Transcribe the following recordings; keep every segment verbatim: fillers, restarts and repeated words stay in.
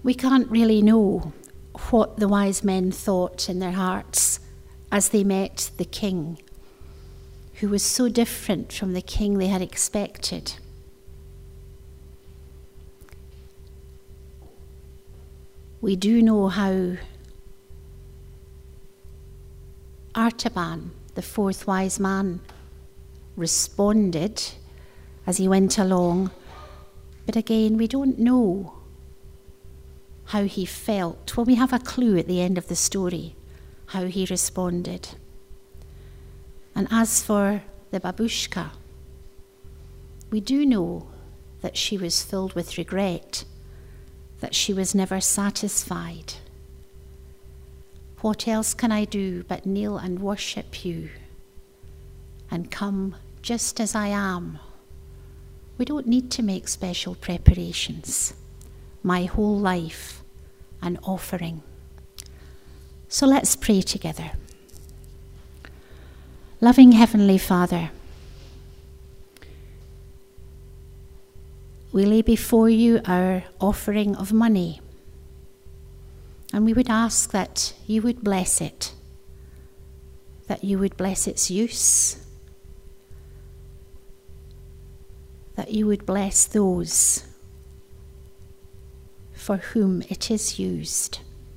We can't really know what the wise men thought in their hearts as they met the king, who was so different from the king they had expected. We do know how Artaban, the fourth wise man, responded as he went along, but again, we don't know how he felt. Well, we have a clue at the end of the story how he responded. And as for the babushka, we do know that she was filled with regret, that she was never satisfied. What else can I do but kneel and worship you and come just as I am? We don't need to make special preparations. My whole life an offering. So let's pray together. Loving Heavenly Father, we lay before you our offering of money, and we would ask that you would bless it, that you would bless its use, that you would bless those for whom it is used.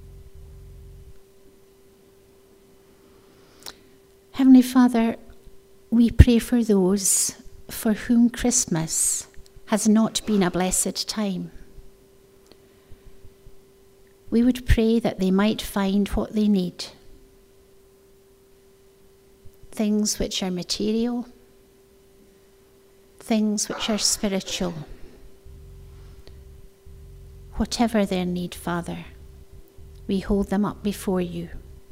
Heavenly Father, we pray for those for whom Christmas has not been a blessed time. We would pray that they might find what they need. Things which are material, things which are spiritual. Whatever their need, Father, we hold them up before you.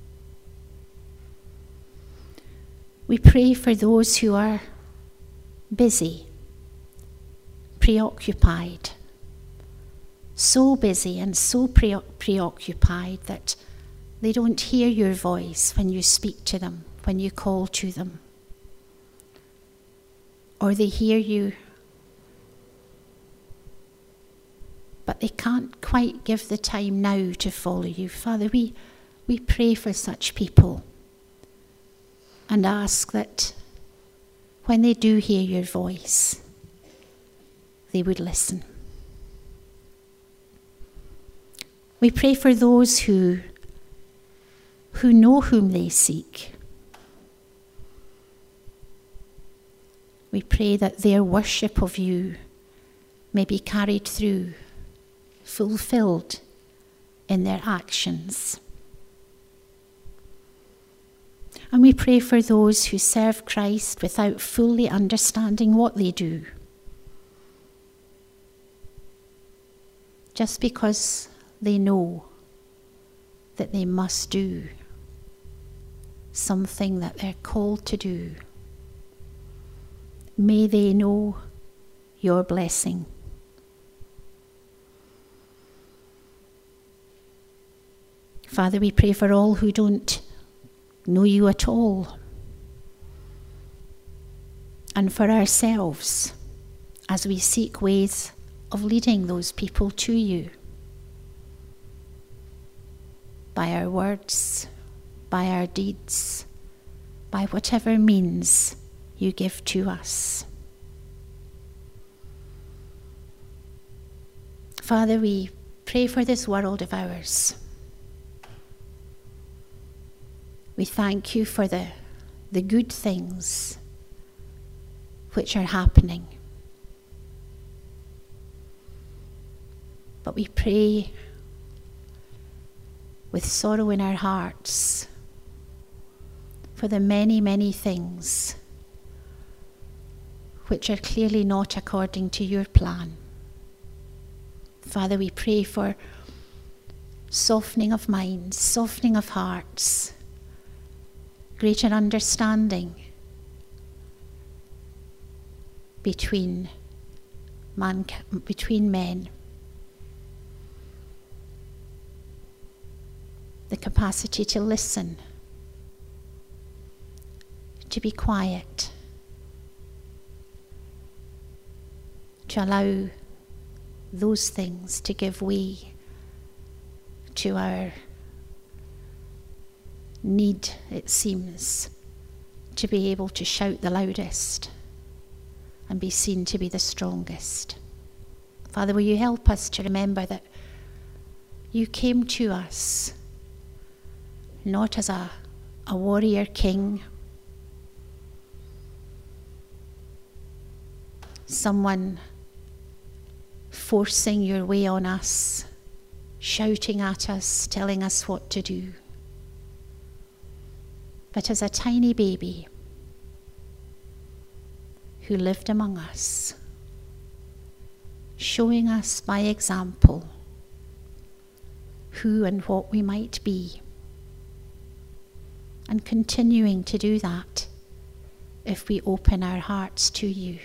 We pray for those who are busy, preoccupied, so busy and so pre- preoccupied that they don't hear your voice when you speak to them, when you call to them. Or they hear you, but they can't quite give the time now to follow you. Father, we, we pray for such people and ask that when they do hear your voice, they would listen. We pray for those who, who know whom they seek. We pray that their worship of you may be carried through, fulfilled in their actions. And we pray for those who serve Christ without fully understanding what they do, just because they know that they must do something that they're called to do. May they know your blessing. Father, we pray for all who don't know you at all, and for ourselves as we seek ways of leading those people to you by our words, by our deeds, by whatever means you give to us. Father, we pray for this world of ours. We thank you for the, the good things which are happening. But we pray with sorrow in our hearts for the many, many things which are clearly not according to your plan. Father, we pray for softening of minds, softening of hearts, greater understanding between man, between men. The capacity to listen, to be quiet, to allow those things to give way to our need, it seems, to be able to shout the loudest and be seen to be the strongest. Father, will you help us to remember that you came to us not as a, a warrior king, someone forcing your way on us, shouting at us, telling us what to do, but as a tiny baby who lived among us, showing us by example who and what we might be, and continuing to do that if we open our hearts to you.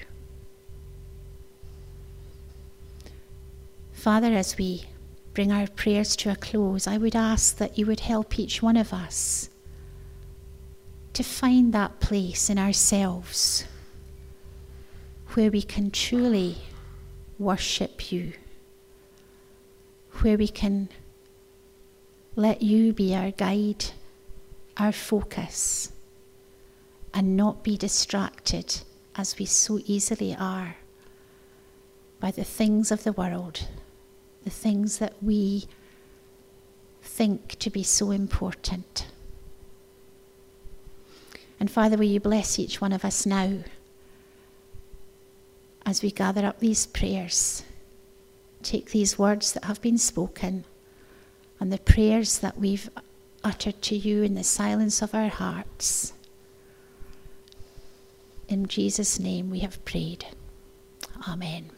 Father, as we bring our prayers to a close, I would ask that you would help each one of us to find that place in ourselves where we can truly worship you, where we can let you be our guide, our focus, and not be distracted as we so easily are by the things of the world, the things that we think to be so important. And Father, will you bless each one of us now as we gather up these prayers. Take these words that have been spoken and the prayers that we've uttered to you in the silence of our hearts. In Jesus' name we have prayed. Amen.